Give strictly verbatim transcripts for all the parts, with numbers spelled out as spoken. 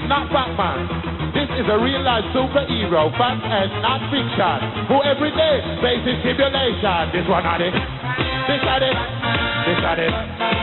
not Batman. This is a real-life superhero, fact and not fiction, who every day faces tribulation. This one on it, this on it, this on it,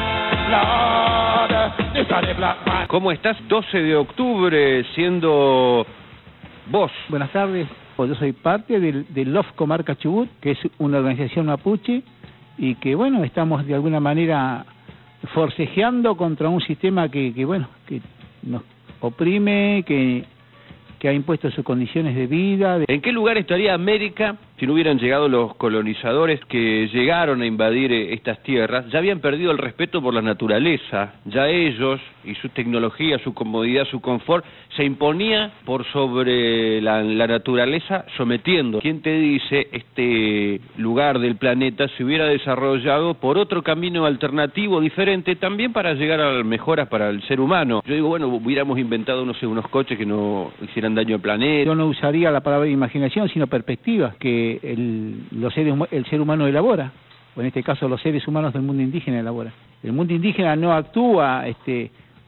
Lord, this on it, Black Man. ¿Cómo estás? doce de octubre, siendo vos. Buenas tardes, yo soy parte del, del L O F Comarca Chubut, que es una organización mapuche, y que, bueno, estamos de alguna manera forcejeando contra un sistema que, que bueno, que nos oprime, que, que ha impuesto sus condiciones de vida. ¿En qué lugar estaría América si no hubieran llegado los colonizadores que llegaron a invadir estas tierras? Ya habían perdido el respeto por la naturaleza, ya ellos y su tecnología, su comodidad, su confort, se imponía por sobre la, la naturaleza sometiendo. ¿Quién te dice este lugar del planeta se hubiera desarrollado por otro camino alternativo, diferente, también para llegar a mejoras para el ser humano? Yo digo, bueno, hubiéramos inventado, no sé, unos coches que no hicieran daño al planeta. Yo no usaría la palabra imaginación, sino perspectiva, que el, los seres, el ser humano elabora, o en este caso los seres humanos del mundo indígena elabora. El mundo indígena no actúa este,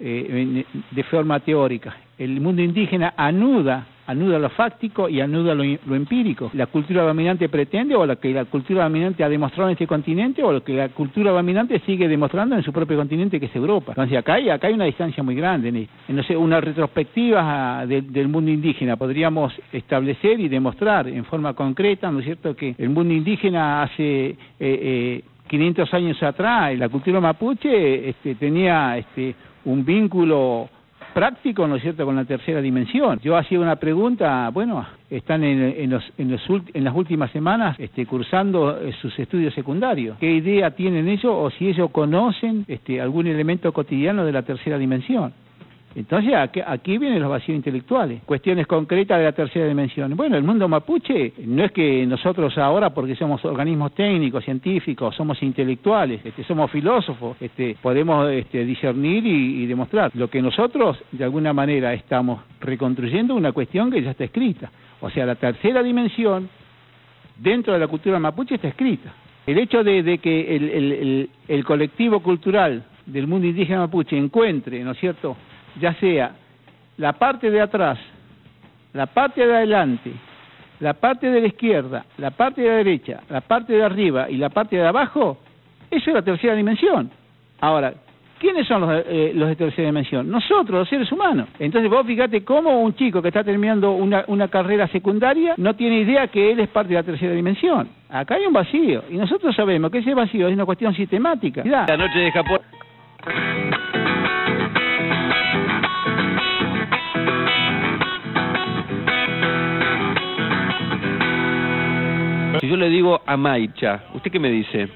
eh, de forma teórica. El mundo indígena anuda, anuda lo fáctico y anuda lo, lo empírico. La cultura dominante pretende, o lo que la cultura dominante ha demostrado en este continente, o lo que la cultura dominante sigue demostrando en su propio continente, que es Europa. Entonces acá hay, acá hay una distancia muy grande. En, en, no sé, una retrospectiva de, del mundo indígena podríamos establecer y demostrar en forma concreta, ¿no es cierto?, que el mundo indígena hace eh, eh, quinientos años atrás, la cultura mapuche este, tenía este, un vínculo práctico, ¿no es cierto?, con la tercera dimensión. Yo hacía una pregunta, bueno, están en, en, los, en, los, en las últimas semanas este, cursando eh, sus estudios secundarios. ¿Qué idea tienen ellos, o si ellos conocen este, algún elemento cotidiano de la tercera dimensión? Entonces aquí, aquí vienen los vacíos intelectuales, cuestiones concretas de la tercera dimensión. Bueno, el mundo mapuche no es que nosotros ahora, porque somos organismos técnicos, científicos, somos intelectuales, este, somos filósofos, este, podemos este, discernir y, y demostrar. Lo que nosotros de alguna manera estamos reconstruyendo una cuestión que ya está escrita. O sea, la tercera dimensión dentro de la cultura mapuche está escrita. El hecho de, de que el, el, el, el colectivo cultural del mundo indígena mapuche encuentre, ¿no es cierto?, ya sea la parte de atrás, la parte de adelante, la parte de la izquierda, la parte de la derecha, la parte de arriba y la parte de abajo, eso es la tercera dimensión. Ahora, ¿quiénes son los, eh, los de tercera dimensión? Nosotros, los seres humanos. Entonces vos fíjate cómo un chico que está terminando una, una carrera secundaria no tiene idea que él es parte de la tercera dimensión. Acá hay un vacío, y nosotros sabemos que ese vacío es una cuestión sistemática. La noche de Japón. Si yo le digo Amaicha, ¿usted qué me dice?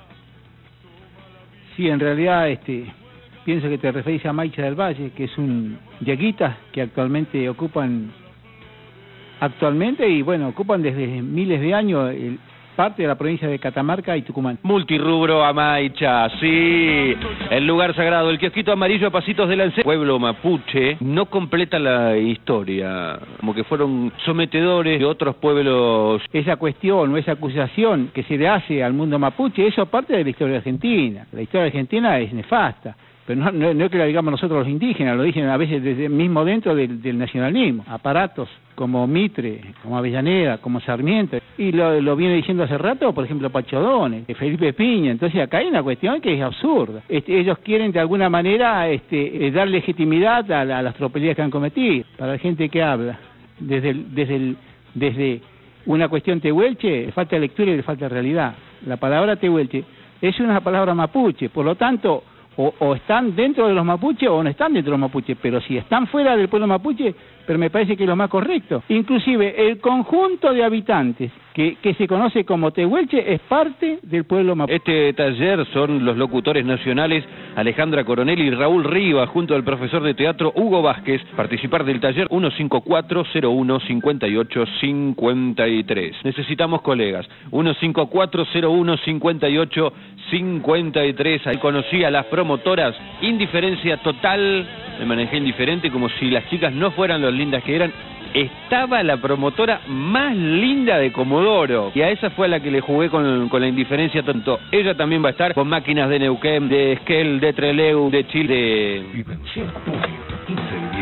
Sí, en realidad este, pienso que te referís a Amaicha del Valle, que es un yaguitas que actualmente ocupan, actualmente y bueno, ocupan desde miles de años el, parte de la provincia de Catamarca y Tucumán. Multirrubro Amaicha, sí, el lugar sagrado, el kiosquito amarillo a pasitos de Lancet. Pueblo mapuche no completa la historia, como que fueron sometedores de otros pueblos. Esa cuestión o esa acusación que se le hace al mundo mapuche, eso parte de la historia argentina. La historia argentina es nefasta. Pero no, no, no es que la digamos nosotros los indígenas, lo dicen a veces desde mismo dentro del, del nacionalismo. Aparatos como Mitre, como Avellaneda, como Sarmiento, y lo, lo viene diciendo hace rato, por ejemplo, Pachodones, Felipe Piña. Entonces acá hay una cuestión que es absurda. Este, ellos quieren de alguna manera este, dar legitimidad a, la, a las tropelías que han cometido. Para la gente que habla, desde, el, desde, el, desde una cuestión tehuelche, le falta lectura y le falta realidad. La palabra tehuelche es una palabra mapuche, por lo tanto, O, o están dentro de los mapuches o no están dentro de los mapuches, pero si están fuera del pueblo mapuche, pero me parece que es lo más correcto. Inclusive el conjunto de habitantes que, que se conoce como tehuelche es parte del pueblo mapuche. Este taller son los locutores nacionales Alejandra Coronel y Raúl Rivas, junto al profesor de teatro Hugo Vázquez. Participar del taller uno cinco cuatro cero uno cinco ocho cinco tres. Necesitamos colegas. uno cinco cuatro cero uno cinco ocho cinco tres. Ahí conocí a las promotoras. Indiferencia total. Me manejé indiferente, como si las chicas no fueran lo lindas que eran. Estaba la promotora más linda de Comodoro, y a esa fue a la que le jugué con, con la indiferencia tanto. Ella también va a estar con máquinas de Neuquén, de Esquel, de Trelew, de Chile. Vivencia Estudio, quince y dieciséis de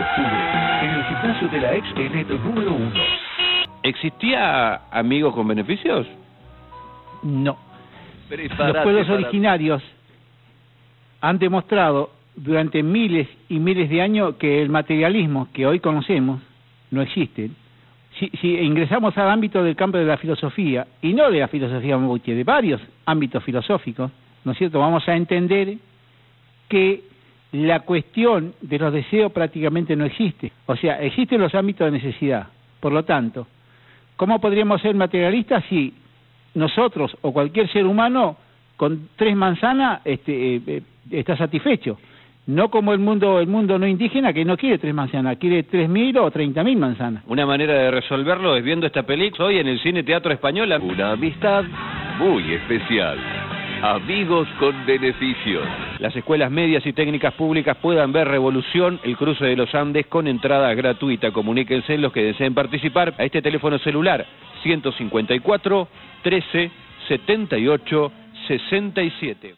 octubre, en el gimnasio de la ex Enet número uno. ¿Existía Amigos con Beneficios? No. Prepárate Los pueblos para... originarios han demostrado durante miles y miles de años que el materialismo que hoy conocemos no existe. Si, si ingresamos al ámbito del campo de la filosofía, y no de la filosofía mapuche, de varios ámbitos filosóficos, ¿no es cierto?, vamos a entender que la cuestión de los deseos prácticamente no existe. O sea, existen los ámbitos de necesidad. Por lo tanto, ¿cómo podríamos ser materialistas si nosotros o cualquier ser humano con tres manzanas este, eh, está satisfecho? No como el mundo el mundo no indígena, que no quiere tres manzanas, quiere tres mil o treinta mil manzanas. Una manera de resolverlo es viendo esta película hoy en el Cine Teatro Español. Una amistad muy especial. Amigos con Beneficios. Las escuelas medias y técnicas públicas puedan ver Revolución, el cruce de los Andes, con entrada gratuita. Comuníquense los que deseen participar a este teléfono celular ciento cincuenta y cuatro, trece, setenta y ocho, sesenta y siete.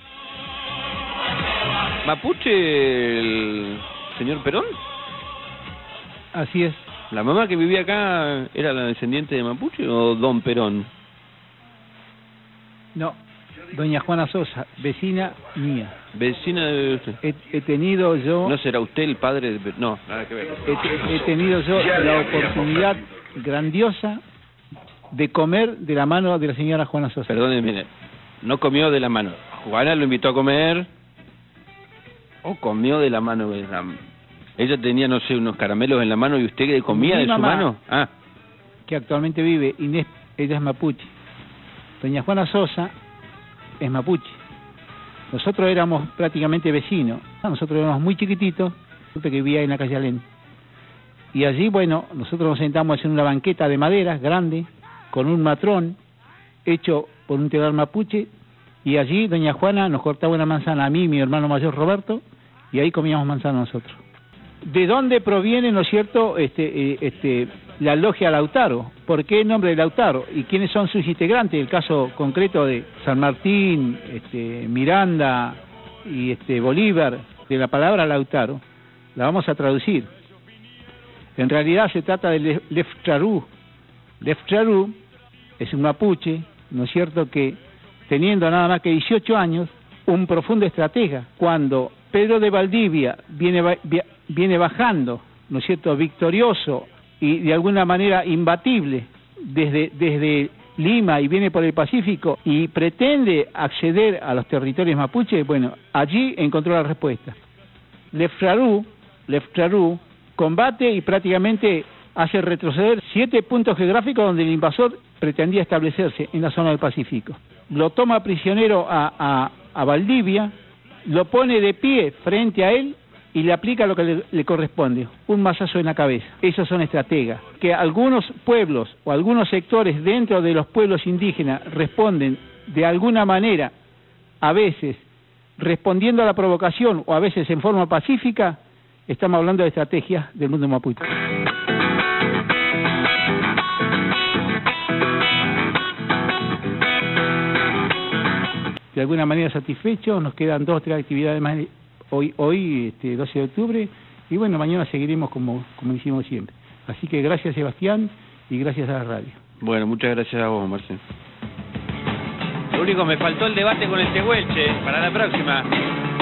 ¿Mapuche el señor Perón? Así es. ¿La mamá que vivía acá era la descendiente de Mapuche o Don Perón? No, doña Juana Sosa, vecina mía. Vecina de usted. He, he tenido yo... ¿No será usted el padre de... No, nada que ver. He, he tenido yo la oportunidad grandiosa de comer de la mano de la señora Juana Sosa. Perdóneme, no comió de la mano. Juana lo invitó a comer... ¿O comió de la mano de la... Ella tenía, no sé, unos caramelos en la mano y usted comía Mi de su mamá, mano? Ah. Que actualmente vive, Inés, ella es mapuche. Doña Juana Sosa es mapuche. Nosotros éramos prácticamente vecinos. Nosotros éramos muy chiquititos, que vivía en la calle Alén. Y allí, bueno, nosotros nos sentamos en una banqueta de madera grande, con un matrón hecho por un telar mapuche, y allí doña Juana nos cortaba una manzana a mí y mi hermano mayor Roberto, y ahí comíamos manzana nosotros. ¿De dónde proviene, no es cierto, este, eh, este, la logia Lautaro? ¿Por qué el nombre de Lautaro? ¿Y quiénes son sus integrantes? El caso concreto de San Martín, este, Miranda y este, Bolívar, de la palabra Lautaro, la vamos a traducir. En realidad se trata de Leftraru. Leftraru es un mapuche, ¿no es cierto?, que teniendo nada más que dieciocho años, un profundo estratega. Cuando Pedro de Valdivia viene, viene bajando, ¿no es cierto?, victorioso y de alguna manera imbatible desde, desde Lima y viene por el Pacífico y pretende acceder a los territorios mapuches, bueno, allí encontró la respuesta. Leftraru, Leftraru combate y prácticamente hace retroceder siete puntos geográficos donde el invasor pretendía establecerse en la zona del Pacífico. Lo toma prisionero a, a, a Valdivia, lo pone de pie frente a él y le aplica lo que le, le corresponde, un mazazo en la cabeza. Esos son estrategas. Que algunos pueblos o algunos sectores dentro de los pueblos indígenas responden de alguna manera, a veces respondiendo a la provocación o a veces en forma pacífica, estamos hablando de estrategias del mundo mapuche. De alguna manera satisfechos, nos quedan dos o tres actividades más hoy, hoy este, doce de octubre, y bueno, mañana seguiremos como, como hicimos siempre. Así que gracias Sebastián y gracias a la radio. Bueno, muchas gracias a vos, Marcelo. Lo único, me faltó el debate con el Tehuelche para la próxima.